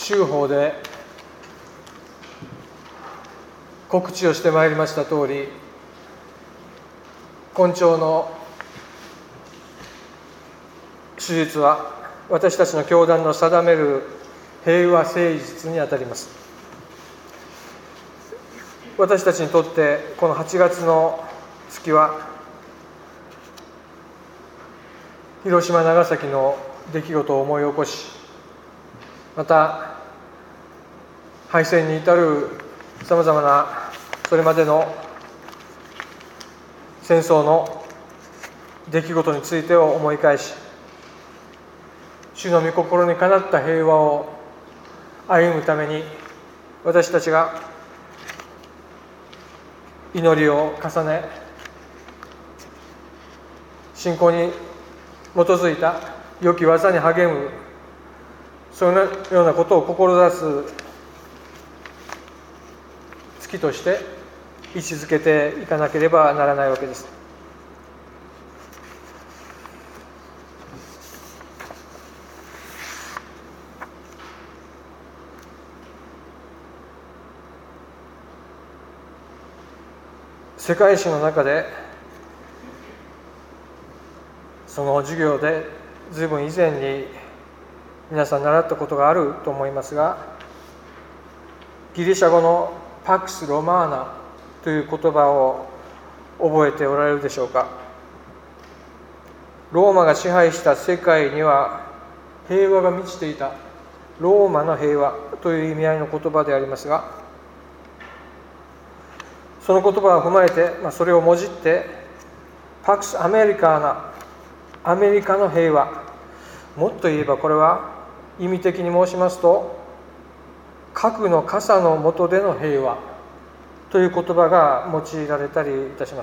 週報で告知をしてまいりましたとおり、今朝の手術は私たちの教団の定める平和誠実にあたります。私たちにとってこの8月の月は広島長崎の出来事を思い起こし、また敗戦に至るさまざまなそれまでの戦争の出来事についてを思い返し、主の御心にかなった平和を歩むために私たちが祈りを重ね、信仰に基づいた良き技に励む、そのようなことを志す月として位置づけていかなければならないわけです。世界史の中でその授業で随分以前に皆さん習ったことがあると思いますが、ギリシャ語のパクス・ロマーナという言葉を覚えておられるでしょうか。ローマが支配した世界には平和が満ちていた、ローマの平和という意味合いの言葉でありますが、その言葉を踏まえて、それをもじってパクス・アメリカーナ、アメリカの平和、もっと言えばこれは意味的に申しますと、核の傘の下での平和という言葉が用いられたりいたします。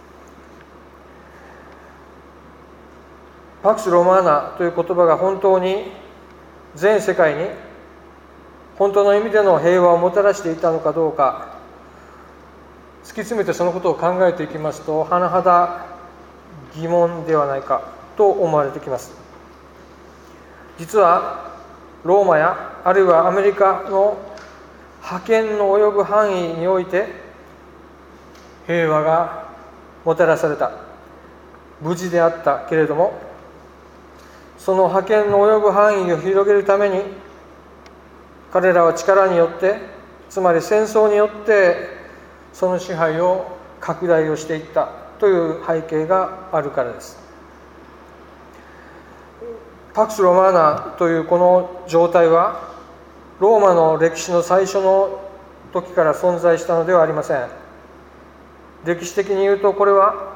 パクス・ロマーナという言葉が本当に全世界に本当の意味での平和をもたらしていたのかどうか、突き詰めてそのことを考えていきますと、甚だ疑問ではないかと思われてきます。実はローマやあるいはアメリカの覇権の及ぶ範囲において平和がもたらされた、無事であったけれども、その覇権の及ぶ範囲を広げるために彼らは力によって、つまり戦争によってその支配を拡大をしていったという背景があるからです。パクス・ロマーナというこの状態はローマの歴史の最初の時から存在したのではありません。歴史的に言うと、これは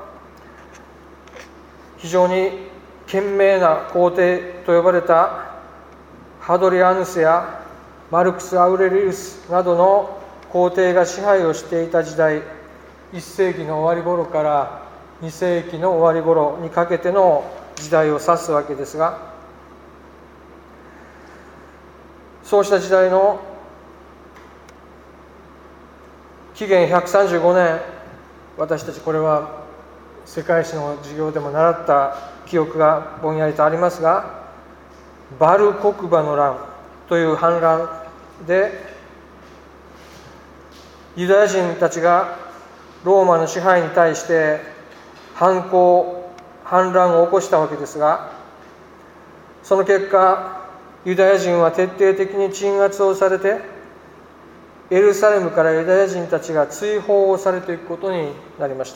非常に賢明な皇帝と呼ばれたハドリアヌスやマルクス・アウレリウスなどの皇帝が支配をしていた時代、1世紀の終わり頃から2世紀の終わり頃にかけての時代を指すわけですが、そうした時代の紀元135年、私たちこれは世界史の授業でも習った記憶がぼんやりとありますが、バルコクバの乱という反乱でユダヤ人たちがローマの支配に対して反乱を起こしたわけですが、その結果ユダヤ人は徹底的に鎮圧をされて、エルサレムからユダヤ人たちが追放をされていくことになりました。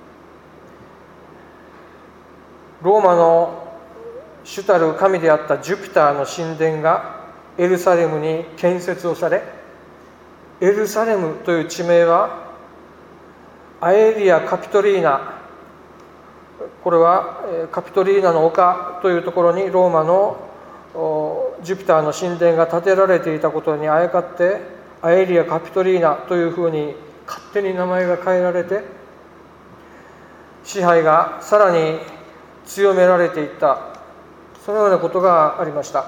ローマの主たる神であったジュピターの神殿がエルサレムに建設をされ、エルサレムという地名はアエリア・カピトリーナ、これはカピトリーナの丘というところにローマのジュピターの神殿が建てられていたことにあやかって、アエリア・カピトリーナというふうに勝手に名前が変えられて、支配がさらに強められていった、そのようなことがありました。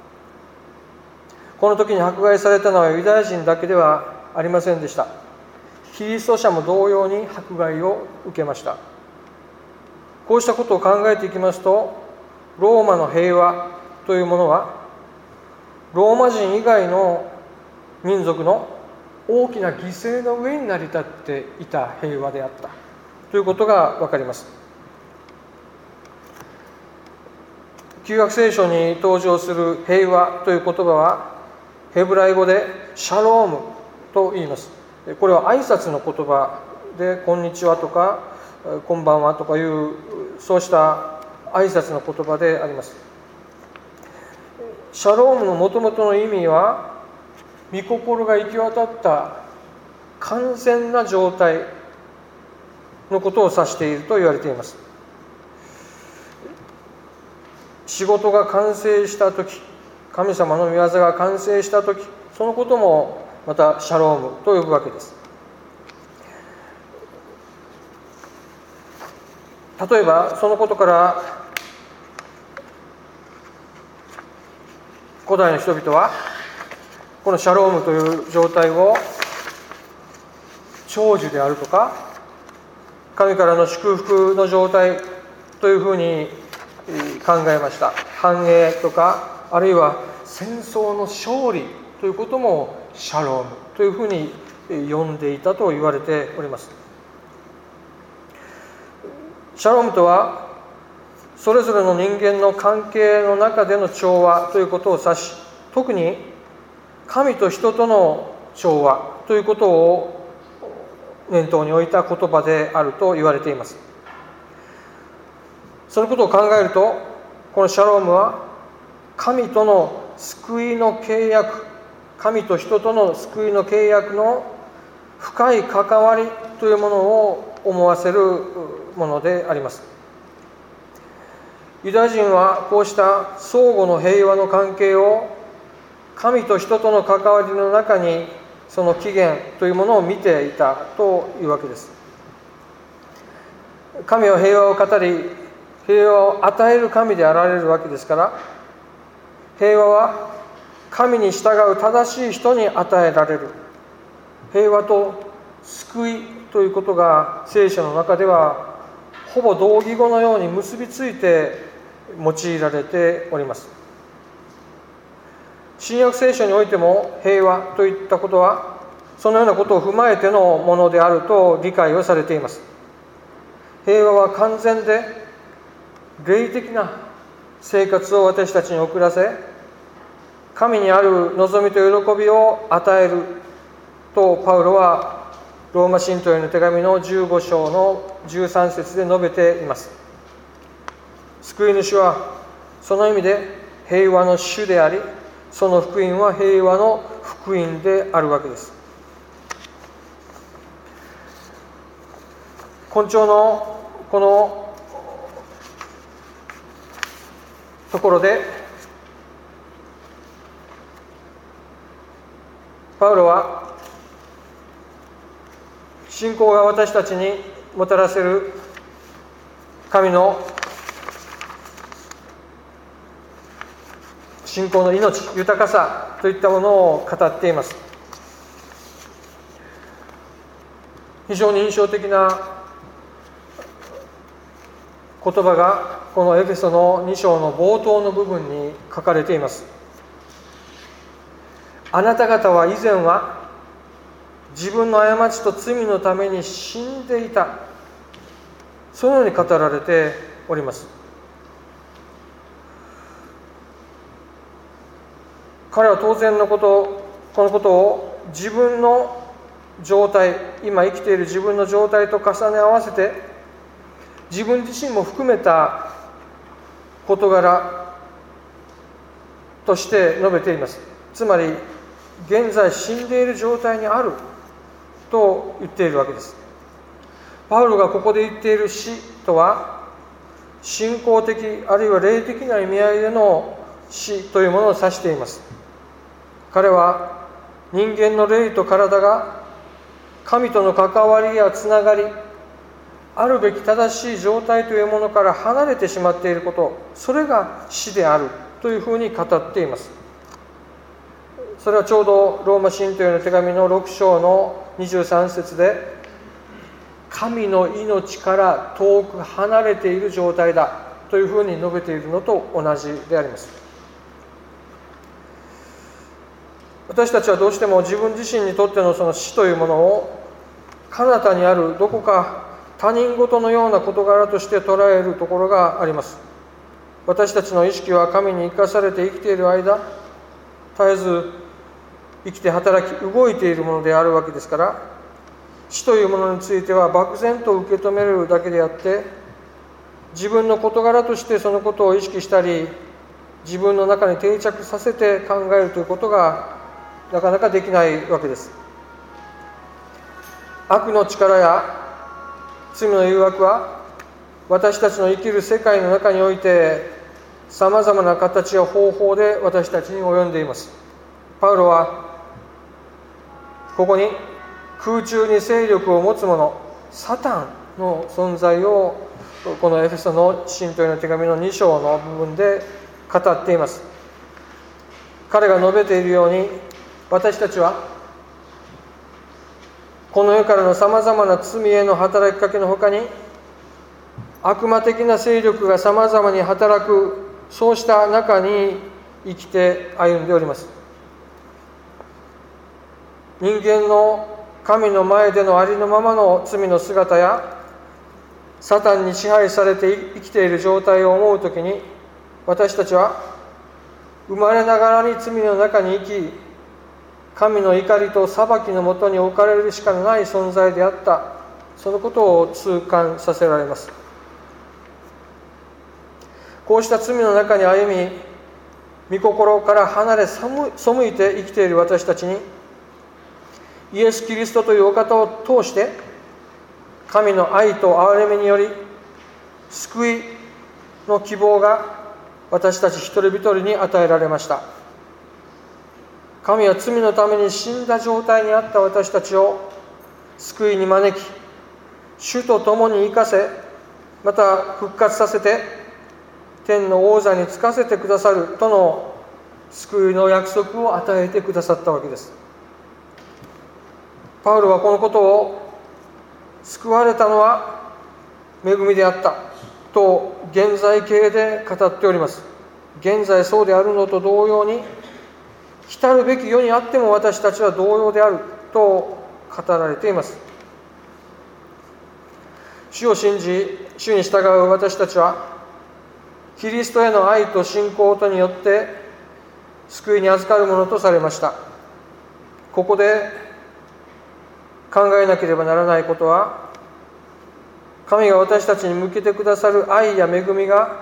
この時に迫害されたのはユダヤ人だけではありませんでした。キリスト者も同様に迫害を受けました。こうしたことを考えていきますと、ローマの平和というものはローマ人以外の民族の大きな犠牲の上に成り立っていた平和であったということが分かります。旧約聖書に登場する平和という言葉はヘブライ語でシャロームと言います。これは挨拶の言葉でこんにちはとかこんばんはとかいうそうした挨拶の言葉であります。シャロームのもともとの意味は御心が行き渡った完全な状態のことを指していると言われています。仕事が完成したとき、神様の御業が完成したとき、そのこともまたシャロームと呼ぶわけです。例えばそのことから古代の人々はこのシャロームという状態を長寿であるとか神からの祝福の状態というふうに考えました。繁栄とかあるいは戦争の勝利ということもシャロームというふうに呼んでいたと言われております。シャロームとはそれぞれの人間の関係の中での調和ということを指し、特に神と人との調和ということを念頭に置いた言葉であると言われています。そのことを考えると、このシャロームは神との救いの契約、神と人との救いの契約の深い関わりというものを思わせるものであります。ユダヤ人はこうした相互の平和の関係を神と人との関わりの中にその起源というものを見ていたというわけです。神は平和を語り、平和を与える神であられるわけですから、平和は神に従う正しい人に与えられる。平和と救いということが聖書の中ではほぼ同義語のように結びついて用いられております。新約聖書においても平和といったことはそのようなことを踏まえてのものであると理解をされています。平和は完全で霊的な生活を私たちに送らせ、神にある望みと喜びを与えるとパウロはローマ信徒への手紙の15章の13節で述べています。救い主はその意味で平和の主であり、その福音は平和の福音であるわけです。今朝のこのところでパウロは信仰が私たちにもたらせる神の信仰の命、豊かさといったものを語っています。非常に印象的な言葉がこのエフェソの2章の冒頭の部分に書かれています。あなた方は以前は自分の過ちと罪のために死んでいた、そのように語られております。彼は当然のこと、このことを自分の状態、今生きている自分の状態と重ね合わせて自分自身も含めた事柄として述べています。つまり現在死んでいる状態にあると言っているわけです。パウロがここで言っている死とは信仰的あるいは霊的な意味合いでの死というものを指しています。彼は人間の霊と体が神との関わりやつながり、あるべき正しい状態というものから離れてしまっていること、それが死であるというふうに語っています。それはちょうどローマ信徒への手紙の6章の23節で、神の命から遠く離れている状態だというふうに述べているのと同じであります。 私たちはどうしても自分自身にとってのその死というものを彼方にあるどこか他人事のような事柄として捉えるところがあります。私たちの意識は神に生かされて生きている間、絶えず生きて働き動いているものであるわけですから、死というものについては漠然と受け止めるだけであって、自分の事柄としてそのことを意識したり、自分の中に定着させて考えるということがなかなかできないわけです。悪の力や罪の誘惑は私たちの生きる世界の中においてさまざまな形や方法で私たちに及んでいます。パウロはここに空中に勢力を持つ者、サタンの存在をこのエフェソの信徒への手紙の2章の部分で語っています。彼が述べているように、私たちはこの世からのさまざまな罪への働きかけのほかに、悪魔的な勢力がさまざまに働く、そうした中に生きて歩んでおります。人間の神の前でのありのままの罪の姿や、サタンに支配されて生きている状態を思うときに、私たちは生まれながらに罪の中に生き、神の怒りと裁きのもとに置かれるしかない存在であった、そのことを痛感させられます。こうした罪の中に歩み、御心から離れ背いて生きている私たちに、イエス・キリストというお方を通して、神の愛と憐れみにより、救いの希望が私たち一人一人に与えられました。神は罪のために死んだ状態にあった私たちを救いに招き、主と共に生かせ、また復活させて、天の王座につかせてくださるとの救いの約束を与えてくださったわけです。パウロはこのことを、救われたのは恵みであったと現在形で語っております。現在そうであるのと同様に、来るべき世にあっても私たちは同様であると語られています。主を信じ、主に従う私たちは、キリストへの愛と信仰とによって救いに預かるものとされました。ここで考えなければならないことは、神が私たちに向けてくださる愛や恵みが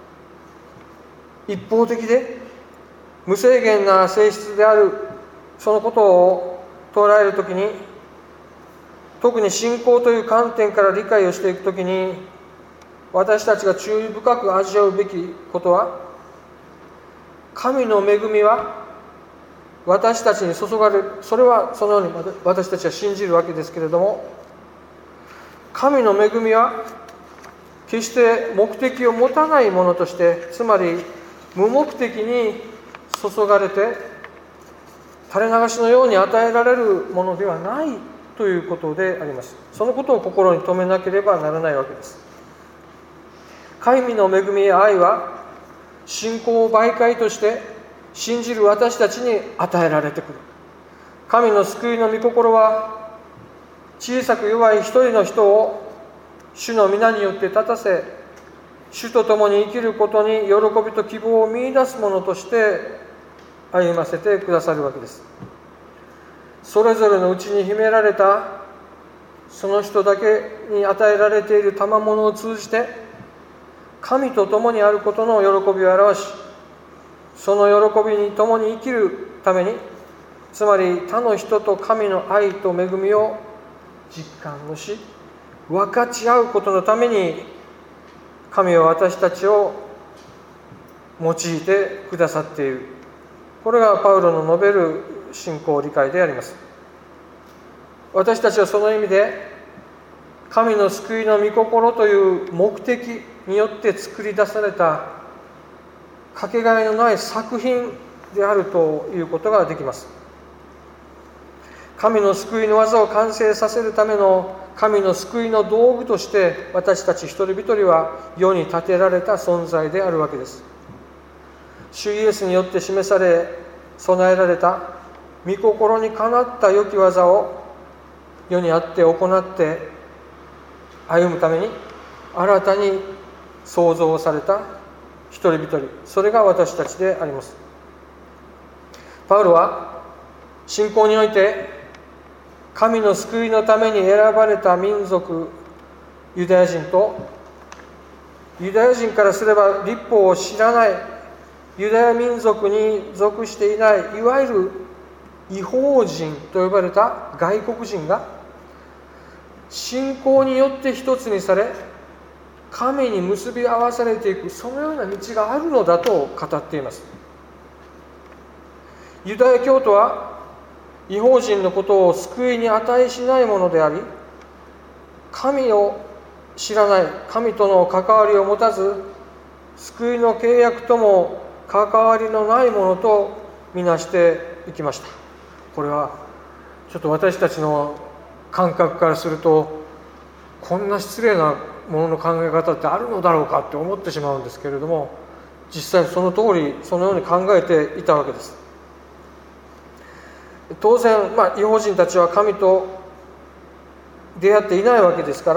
一方的で無制限な性質である、そのことを捉えるときに、特に信仰という観点から理解をしていくときに、私たちが注意深く味わうべきことは、神の恵みは私たちに注がれる。それはそのように私たちは信じるわけですけれども、神の恵みは決して目的を持たないものとして、つまり無目的に注がれて垂れ流しのように与えられるものではないということであります。そのことを心に留めなければならないわけです。神の恵みや愛は信仰を媒介として信じる私たちに与えられてくる。神の救いの御心は、小さく弱い一人の人を主の皆によって立たせ、主と共に生きることに喜びと希望を見出すものとして歩ませてくださるわけです。それぞれのうちに秘められたその人だけに与えられている賜物を通じて、神と共にあることの喜びを表し、その喜びに共に生きるために、つまり他の人と神の愛と恵みを実感をし、分かち合うことのために、神は私たちを用いてくださっている。これがパウロの述べる信仰理解であります。私たちはその意味で、神の救いの御心という目的によって作り出されたかけがえのない作品であるということができます。神の救いの技を完成させるための神の救いの道具として、私たち一人一人は世に立てられた存在であるわけです。主イエスによって示され備えられた御心にかなった良き技を世にあって行って歩むために新たに創造された一人一人、それが私たちであります。パウロは信仰において神の救いのために選ばれた民族ユダヤ人と、ユダヤ人からすれば律法を知らないユダヤ民族に属していない、いわゆる異邦人と呼ばれた外国人が信仰によって一つにされ神に結び合わされていく、そのような道があるのだと語っています。ユダヤ教徒は異邦人のことを救いに値しないものであり、神を知らない、神との関わりを持たず、救いの契約とも関わりのないものとみなしていきました。これはちょっと私たちの感覚からすると、こんな失礼なものの考え方ってあるのだろうかって思ってしまうんですけれども、実際その通りそのように考えていたわけです。当然、異邦人たちは神と出会っていないわけですから、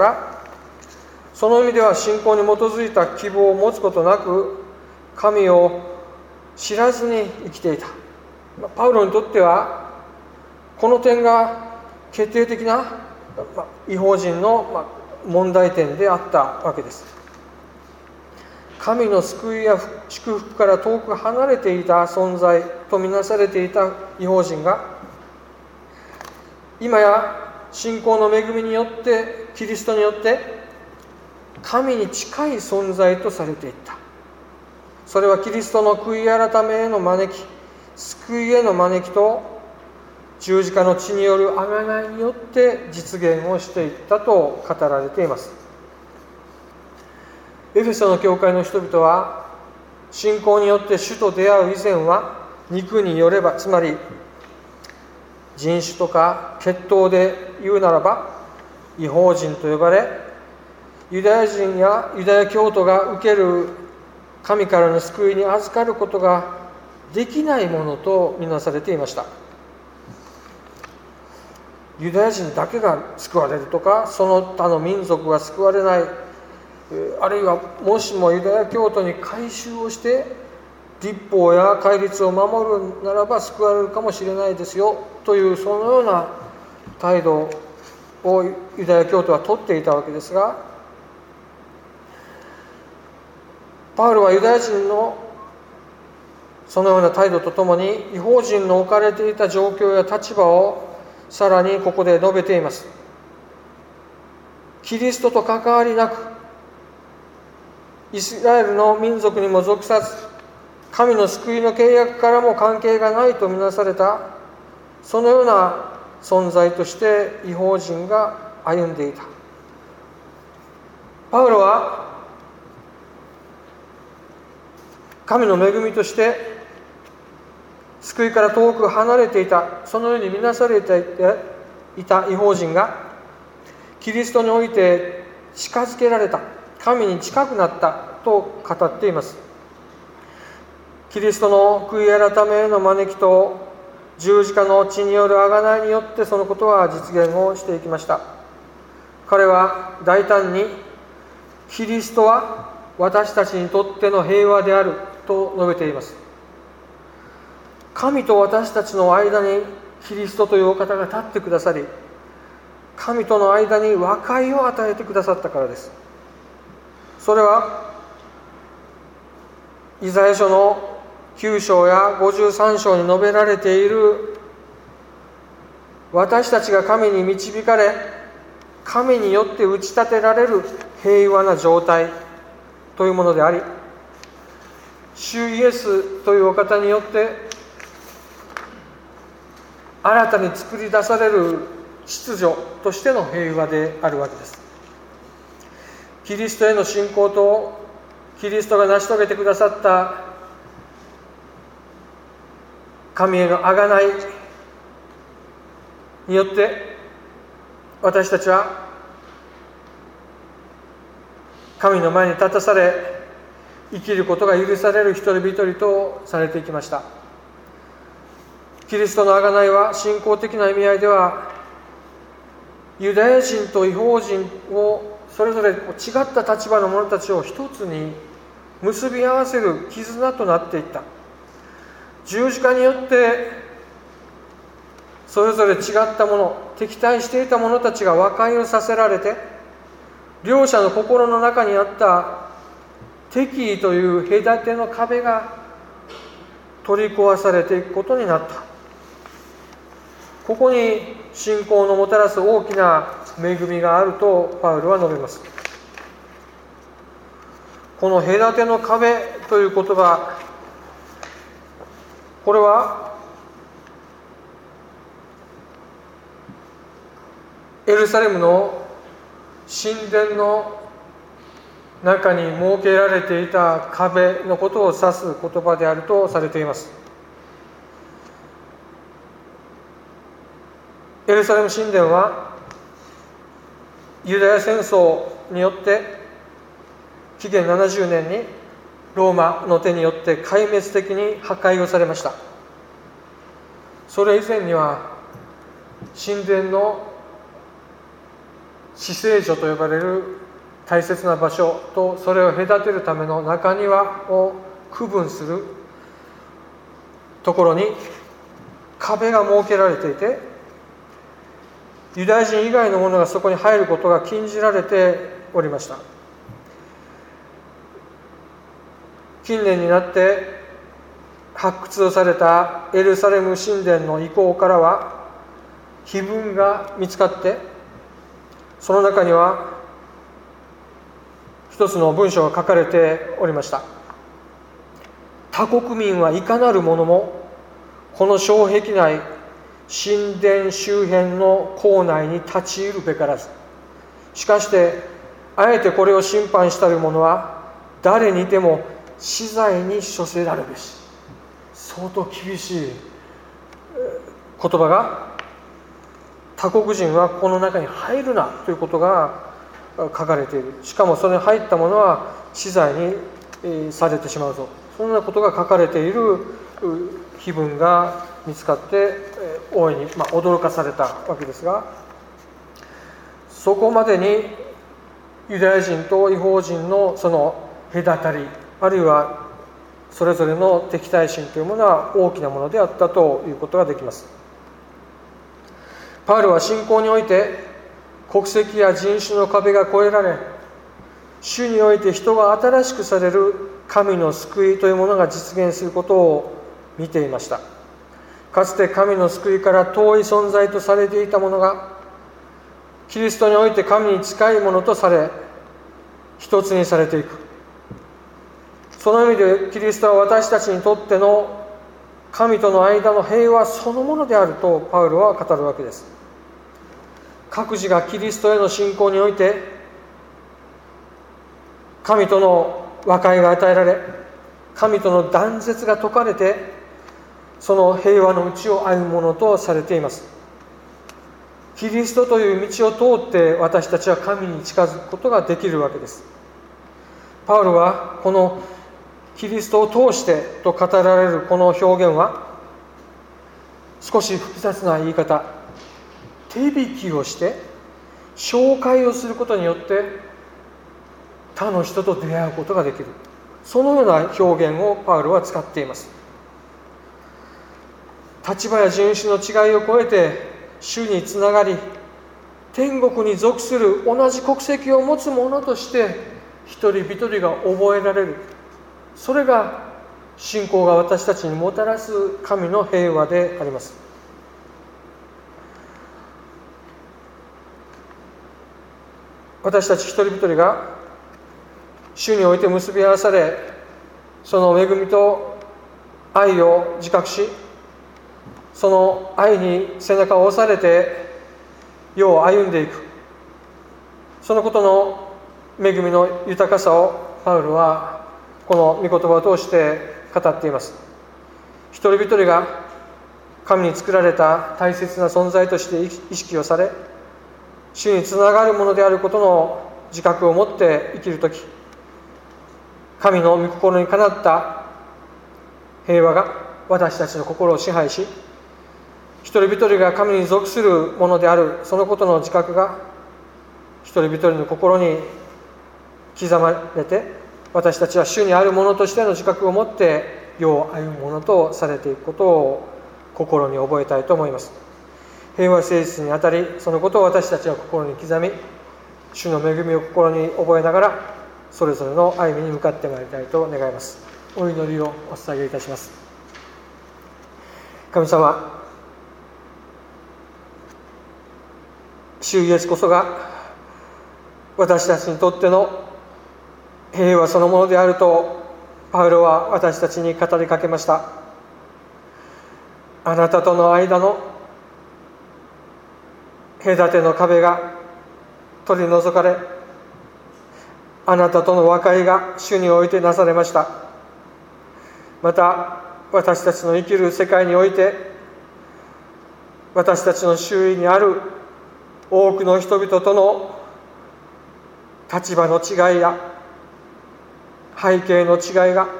その意味では信仰に基づいた希望を持つことなく神を知らずに生きていた。パウロにとってはこの点が決定的な異邦人の問題点であったわけです。神の救いや祝福から遠く離れていた存在とみなされていた異邦人が、今や信仰の恵みによってキリストによって神に近い存在とされていった。それはキリストの悔い改めへの招き、救いへの招きと十字架の血による贖いによって実現をしていったと語られています。エフェソの教会の人々は信仰によって主と出会う以前は肉によれば、つまり人種とか血統で言うならば異邦人と呼ばれ、ユダヤ人やユダヤ教徒が受ける神からの救いに預かることができないものとみなされていました。ユダヤ人だけが救われるとか、その他の民族が救われない、あるいはもしもユダヤ教徒に改宗をして律法や戒律を守るならば救われるかもしれないですよという、そのような態度をユダヤ教徒は取っていたわけですが、パウロはユダヤ人のそのような態度とともに異邦人の置かれていた状況や立場をさらにここで述べています。キリストと関わりなく、イスラエルの民族にも属さず、神の救いの契約からも関係がないとみなされた、そのような存在として異邦人が歩んでいた。パウロは神の恵みとして救いから遠く離れていた、そのように見なされていた異邦人がキリストにおいて近づけられた、神に近くなったと語っています。キリストの悔い改めへの招きと十字架の血による贖いによってそのことは実現をしていきました。彼は大胆にキリストは私たちにとっての平和であると述べています。神と私たちの間にキリストというお方が立ってくださり、神との間に和解を与えてくださったからです。それはイザヤ書の9章や53章に述べられている、私たちが神に導かれ神によって打ち立てられる平和な状態というものであり、主イエスというお方によって新たに作り出される秩序としての平和であるわけです。キリストへの信仰とキリストが成し遂げてくださった神への贖いによって私たちは神の前に立たされ生きることが許される一人一人とされていきました。 キリストの贖いは信仰的な意味合いでは、ユダヤ人と異邦人をそれぞれ違った立場の者たちを一つに結び合わせる絆となっていった。十字架によってそれぞれ違ったもの、敵対していた者たちが和解をさせられて、両者の心の中にあった敵意という隔ての壁が取り壊されていくことになった。ここに信仰のもたらす大きな恵みがあるとパウルは述べます。この隔ての壁という言葉、これはエルサレムの神殿の中に設けられていた壁のことを指す言葉であるとされています。エルサレム神殿はユダヤ戦争によって紀元70年にローマの手によって壊滅的に破壊をされました。それ以前には神殿の至聖所と呼ばれる大切な場所とそれを隔てるための中庭を区分するところに壁が設けられていて、ユダヤ人以外の者がそこに入ることが禁じられておりました。近年になって発掘をされたエルサレム神殿の遺構からは碑文が見つかって、その中には一つの文章が書かれておりました。他国民はいかなる者もこの障壁内、神殿周辺の構内に立ち入るべからず、しかしてあえてこれを審判したる者は誰にでも死罪に処せられるし。相当厳しい言葉が、他国人はこの中に入るなということが書かれている。しかもそれに入った者は死罪にされてしまうぞ、そんなことが書かれている碑文が見つかって大いに驚かされたわけですが、そこまでにユダヤ人と異邦人のその隔たり、あるいはそれぞれの敵対心というものは大きなものであったということができます。パウロは信仰において国籍や人種の壁が越えられ、主において人が新しくされる神の救いというものが実現することを見ていました。かつて神の救いから遠い存在とされていたものが、キリストにおいて神に近いものとされ、一つにされていく。その意味でキリストは私たちにとっての神との間の平和そのものであるとパウロは語るわけです。各自がキリストへの信仰において神との和解が与えられ、神との断絶が解かれて、その平和の道を歩むものとされています。キリストという道を通って私たちは神に近づくことができるわけです。パウロはこのキリストを通してと語られるこの表現は、少し複雑な言い方、手引きをして紹介をすることによって他の人と出会うことができる、そのような表現をパウロは使っています。立場や人種の違いを超えて主につながり、天国に属する同じ国籍を持つ者として一人一人が覚えられる、それが信仰が私たちにもたらす神の平和であります。私たち一人一人が主において結び合わされ、その恵みと愛を自覚し、その愛に背中を押されて世を歩んでいく、そのことの恵みの豊かさをパウロはこの御言葉を通して語っています。一人一人が神に作られた大切な存在として意識をされ、主につながるものであることの自覚を持って生きるとき、神の御心にかなった平和が私たちの心を支配し、 一人一人が神に属するものであるそのことの自覚が一人一人の心に刻まれて、私たちは主にあるものとしての自覚を持って世を歩むものとされていくことを心に覚えたいと思います。平和誠実にあたり、そのことを私たちは心に刻み、主の恵みを心に覚えながらそれぞれの歩みに向かってまいりたいと願います。お祈りをお捧げいたします。神様、主イエスこそが私たちにとっての平和そのものであるとパウロは私たちに語りかけました。あなたとの間の隔ての壁が取り除かれ、あなたとの和解が主においてなされました。また私たちの生きる世界において、私たちの周囲にある多くの人々との立場の違いや背景の違いが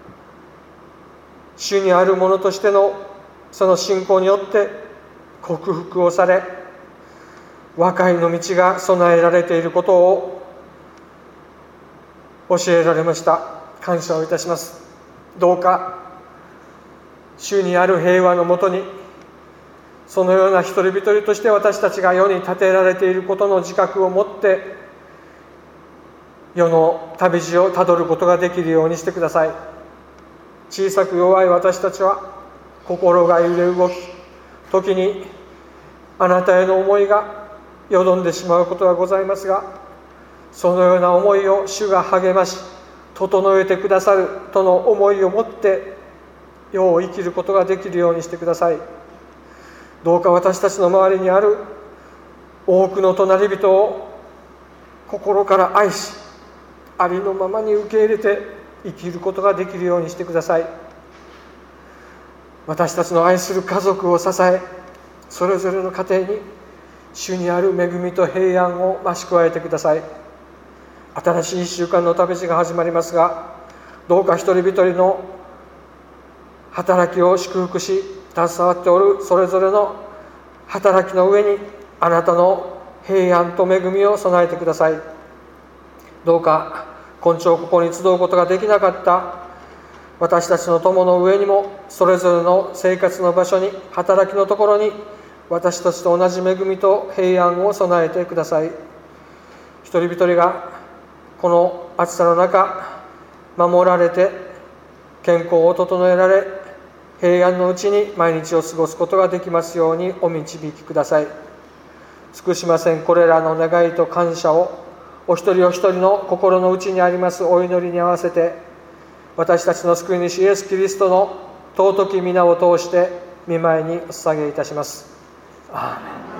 主にあるものとしてのその信仰によって克服をされ、和解の道が備えられていることを教えられました。感謝をいたします。どうか主にある平和のもとに、そのような一人一人として私たちが世に立てられていることの自覚を持って世の旅路をたどることができるようにしてください。小さく弱い私たちは心が揺れ動き、時にあなたへの思いがよどんでしまうことがございますが、そのような思いを主が励まし整えてくださるとの思いを持って世を生きることができるようにしてください。どうか私たちの周りにある多くの隣人を心から愛し、ありのままに受け入れて生きることができるようにしてください。私たちの愛する家族を支え、それぞれの家庭に主にある恵みと平安を増し加えてください。新しい1週間の旅路が始まりますが、どうか一人一人の働きを祝福し、携わっておるそれぞれの働きの上にあなたの平安と恵みを備えてください。どうか今朝ここに集うことができなかった私たちの友の上にも、それぞれの生活の場所に、働きのところに私たちと同じ恵みと平安を備えてください。一人一人がこの暑さの中守られて健康を整えられ、平安のうちに毎日を過ごすことができますようにお導きください。尽くしませんこれらの願いと感謝をお一人お一人の心の内にありますお祈りに合わせて、私たちの救い主イエス・キリストの尊き皆を通して御前にお捧げいたします。アーメン。